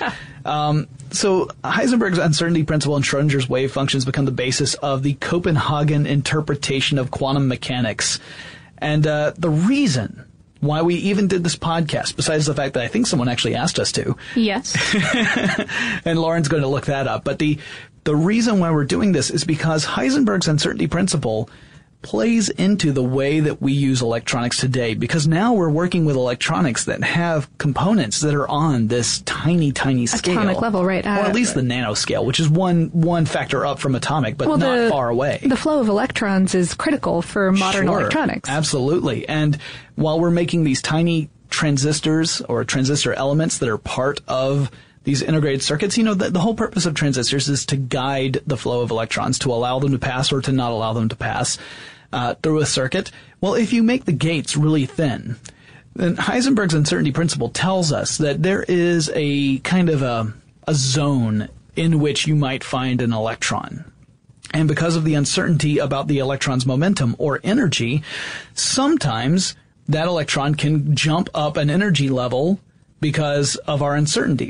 So Heisenberg's uncertainty principle and Schrödinger's wave functions become the basis of the Copenhagen interpretation of quantum mechanics. And the reason why we even did this podcast, besides the fact that I think someone actually asked us to. Yes. And Lauren's going to look that up. But the reason why we're doing this is because Heisenberg's uncertainty principle plays into the way that we use electronics today, because now we're working with electronics that have components that are on this tiny, tiny scale. Atomic level, right. Or at least the nanoscale, which is one factor up from atomic, but not far away. The flow of electrons is critical for modern electronics. Absolutely. And while we're making these tiny transistors or transistor elements that are part of these integrated circuits, the whole purpose of transistors is to guide the flow of electrons, to allow them to pass or to not allow them to pass through a circuit. Well, if you make the gates really thin, then Heisenberg's uncertainty principle tells us that there is a kind of a zone in which you might find an electron. And because of the uncertainty about the electron's momentum or energy, sometimes that electron can jump up an energy level because of our uncertainty.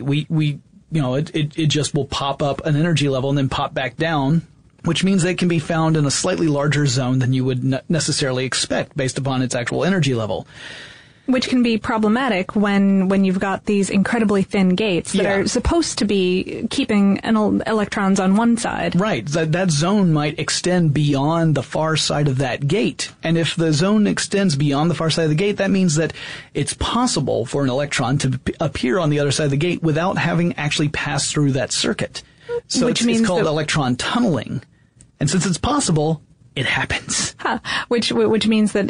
It just will pop up an energy level and then pop back down, which means they can be found in a slightly larger zone than you would necessarily expect based upon its actual energy level. Which can be problematic when you've got these incredibly thin gates that are supposed to be keeping electrons on one side. Right. That zone might extend beyond the far side of that gate. And if the zone extends beyond the far side of the gate, that means that it's possible for an electron to appear on the other side of the gate without having actually passed through that circuit. So it's called electron tunneling. And since it's possible, it happens. Which means that,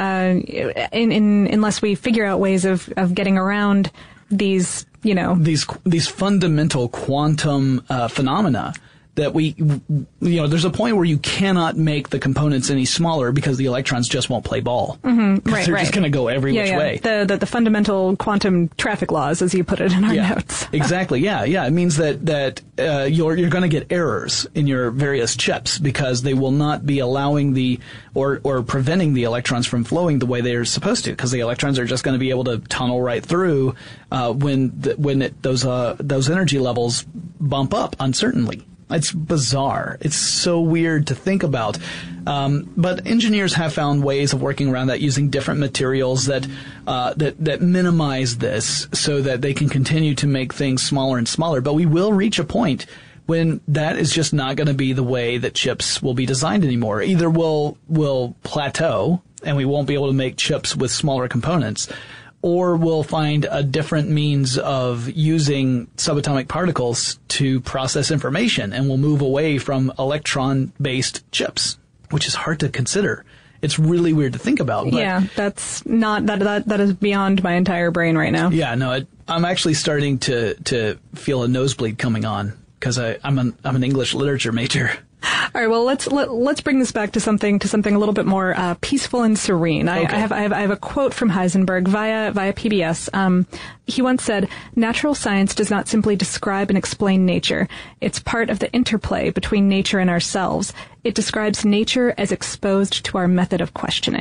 unless we figure out ways of getting around these, these fundamental quantum phenomena, that there's a point where you cannot make the components any smaller because the electrons just won't play ball. Mm-hmm. Right, they're just going to go every which way. The fundamental quantum traffic laws, as you put it in our notes. Exactly. Yeah. It means that you're going to get errors in your various chips because they will not be allowing or preventing the electrons from flowing the way they're supposed to, because the electrons are just going to be able to tunnel right through when those energy levels bump up uncertainly. It's bizarre. It's so weird to think about. But engineers have found ways of working around that using different materials that minimize this so that they can continue to make things smaller and smaller. But we will reach a point when that is just not going to be the way that chips will be designed anymore. Either we'll plateau and we won't be able to make chips with smaller components, or we'll find a different means of using subatomic particles to process information, and we'll move away from electron-based chips, which is hard to consider. It's really weird to think about. But that's not that is beyond my entire brain right now. Yeah, no, I'm actually starting to feel a nosebleed coming on because I'm an English literature major. All right. Well, let's bring this back to something a little bit more peaceful and serene. Okay. I have a quote from Heisenberg via PBS. He once said, "Natural science does not simply describe and explain nature. It's part of the interplay between nature and ourselves. It describes nature as exposed to our method of questioning."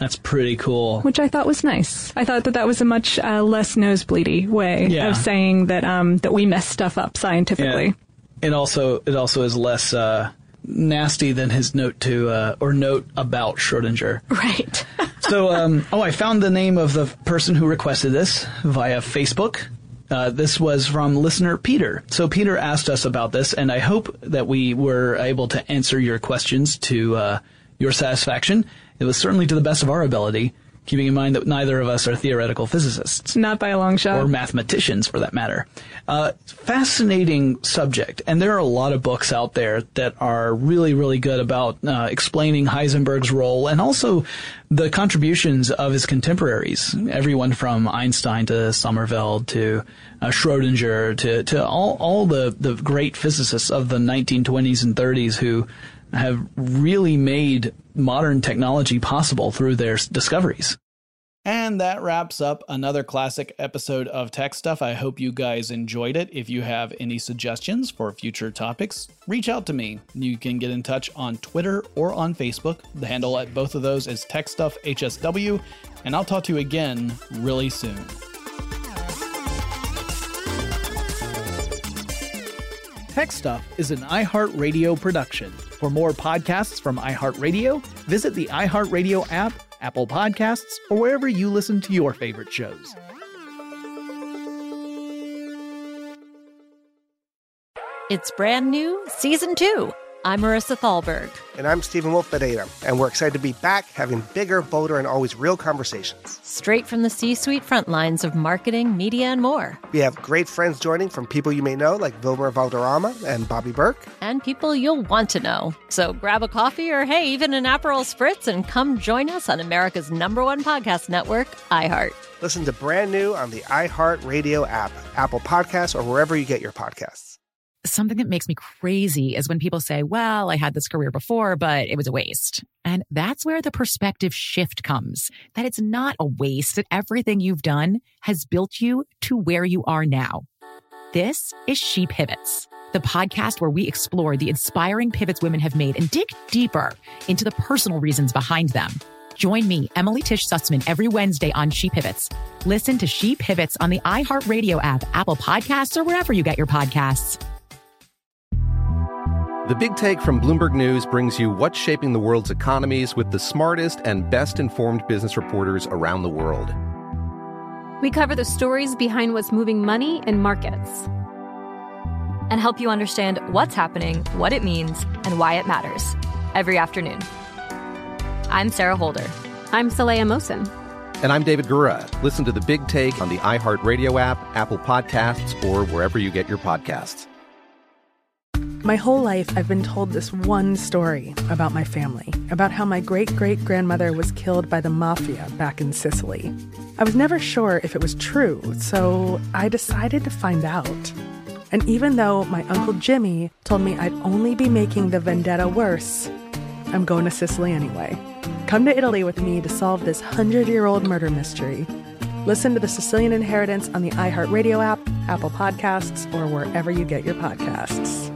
That's pretty cool. Which I thought was nice. I thought that was a much less nosebleedy way of saying that that we mess stuff up scientifically. Yeah. It also is less nasty than his note to or note about Schrodinger. Right. So, I found the name of the person who requested this via Facebook. This was from listener Peter. So Peter asked us about this, and I hope that we were able to answer your questions to your satisfaction. It was certainly to the best of our ability, keeping in mind that neither of us are theoretical physicists. Not by a long shot. Or mathematicians, for that matter. Fascinating subject, and there are a lot of books out there that are really, really good about explaining Heisenberg's role and also the contributions of his contemporaries. Everyone from Einstein to Sommerfeld to Schrodinger to all the great physicists of the 1920s and 30s who have really made modern technology possible through their discoveries. And that wraps up another classic episode of Tech Stuff. I hope you guys enjoyed it. If you have any suggestions for future topics, reach out to me. You can get in touch on Twitter or on Facebook. The handle at both of those is TechStuffHSW, and I'll talk to you again really soon. Tech Stuff is an iHeartRadio production. For more podcasts from iHeartRadio, visit the iHeartRadio app, Apple Podcasts, or wherever you listen to your favorite shows. It's brand new, Season 2. I'm Marissa Thalberg. And I'm Stephen Wolf Bedeta, and we're excited to be back having bigger, bolder, and always real conversations. Straight from the C-suite front lines of marketing, media, and more. We have great friends joining from people you may know, like Wilmer Valderrama and Bobby Burke. And people you'll want to know. So grab a coffee or, hey, even an Aperol Spritz and come join us on America's #1 podcast network, iHeart. Listen to brand new on the iHeartRadio app, Apple Podcasts, or wherever you get your podcasts. Something that makes me crazy is when people say, well, I had this career before, but it was a waste. And that's where the perspective shift comes, that it's not a waste, that everything you've done has built you to where you are now. This is She Pivots, the podcast where we explore the inspiring pivots women have made and dig deeper into the personal reasons behind them. Join me, Emily Tish Sussman, every Wednesday on She Pivots. Listen to She Pivots on the iHeartRadio app, Apple Podcasts, or wherever you get your podcasts. The Big Take from Bloomberg News brings you what's shaping the world's economies with the smartest and best-informed business reporters around the world. We cover the stories behind what's moving money and markets, and help you understand what's happening, what it means, and why it matters every afternoon. I'm Sarah Holder. I'm Saleha Mohsin. And I'm David Gura. Listen to The Big Take on the iHeartRadio app, Apple Podcasts, or wherever you get your podcasts. My whole life, I've been told this one story about my family, about how my great-great-grandmother was killed by the mafia back in Sicily. I was never sure if it was true, so I decided to find out. And even though my Uncle Jimmy told me I'd only be making the vendetta worse, I'm going to Sicily anyway. Come to Italy with me to solve this 100-year-old murder mystery. Listen to The Sicilian Inheritance on the iHeartRadio app, Apple Podcasts, or wherever you get your podcasts.